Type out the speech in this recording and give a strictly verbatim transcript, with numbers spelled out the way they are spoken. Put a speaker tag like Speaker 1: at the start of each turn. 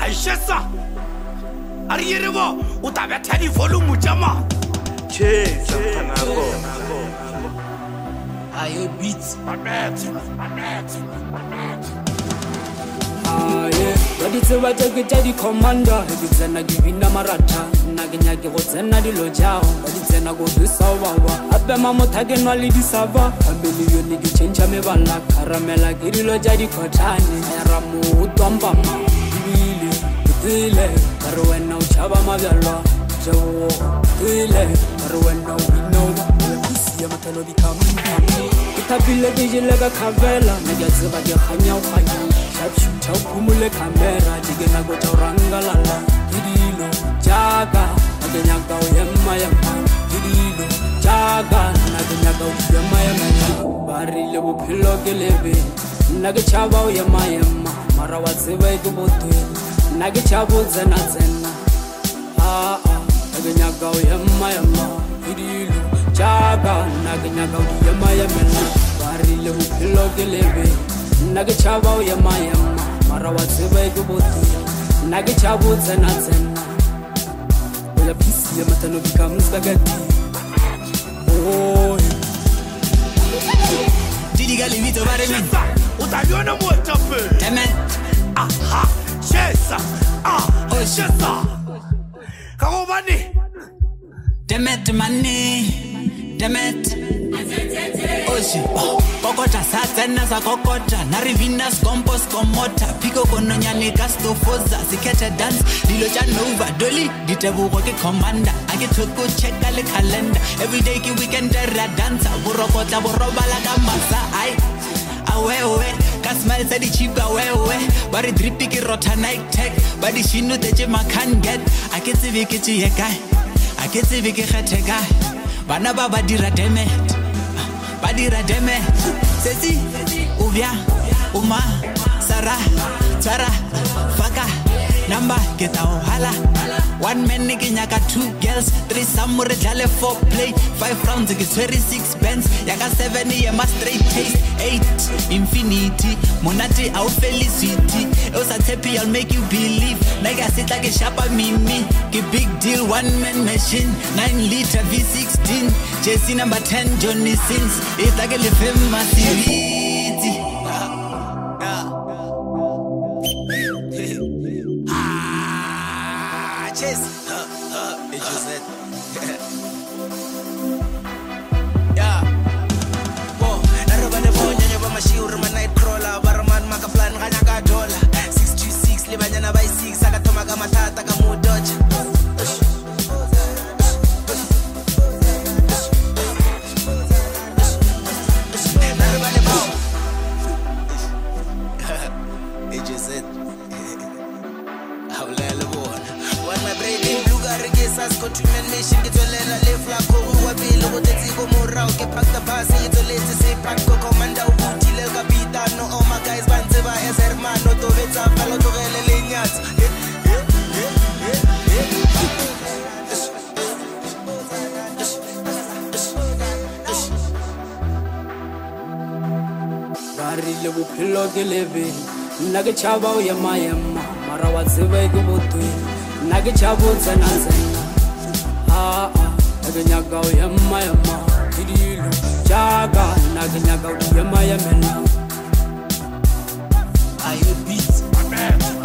Speaker 1: Aishesa Ariyerebo utabetha di volume jama
Speaker 2: che nako
Speaker 3: aye beats
Speaker 1: Babet Babet
Speaker 3: aye badi tseba take tsa di commander ke tsena ke bina maratha nna ke nya ke go tsena di lojao badi tsena go dusa wawa ape mamotha ke nwa le di sava family yo ne ke change me bala karamela ke di loja di khotane era mo utomba ma bile bile kare wena u chaba mabyalwa jo bile kare wena u inova ya matano di kamami itabile ke jile ka khavela ne ke tseba ke khanya u khanya shapshuta uphumule camera jikena go taurangalala hidilo jaga akenyaka uyema yema hidilo jaga nakenyaka uyema yema barile buphilo ke lebe nake chaba uyema yema mara watsebe ke botwe nake chabo tsena tsena a a akenyaka uyema yema hidilo jaga nakenyaka uyema yema barile buphilo ke lebe nake chaba uyema yema mara watsebe ke botwe nake chabo tsena tsena oya pisi ya matano becomes spaghetti oh
Speaker 4: didi ga limito bare men
Speaker 1: Utaliona moto pe
Speaker 4: amen
Speaker 1: aha Shesa ah oh Shesa Kagobani
Speaker 4: demet money demet oshi kokota satsena sa kokota na rivinas compost komota piko kononyane castofoza sikete dance dilo cha nova dolly ditebugo ke commander ake thoko check le calendar every day ki weekend ra dance borokota borobala ka masa ai awe awe kasmile sa di chipa wewe bari drippy ki rota night tech badi shinu teje makan get ake tsebe ke tse kai ake tsebe ke kgethe kai bana ba ba dira demet badira deme sesi uvia uma sara tara faka number kita ohala one man nigga nyaka two girls three samure dlale four play five rounds ke twenty-six bands yaka seven ya ma straight taste eight infinity monati au felicity osa tepi I'll make you believe nigga sit like a sharper mimi ke big deal one man machine nine liter V sixteen Jesse number ten Johnny Sins it's like a famous series
Speaker 5: Chase, huh, huh, it just said, yeah. Whoa, narobane bonya nyoba mashiuri ma night crawler, baraman maka flan ganya ka dollar. six two six libanyana by six, akatoma ka matata ka mu dodge. Narobane bo. It just said, hawlele bona. When my brain in blue got reggae, go to men mission, get to let a live like go over bill, go to Tigo Mora, get back the pass, get to let say pack go commander, booty, le capita, no, all my guys, Banteva, as hermano, to it, a fellow to Relinas.
Speaker 3: barile buphilo ke lebe nake chaba uyema yema mara watsebe ke botwe nake chabo tsena tsena a a nake nyaka uyema yema hidilo jaga nake nyaka uyema yema
Speaker 4: aye beats
Speaker 1: Babet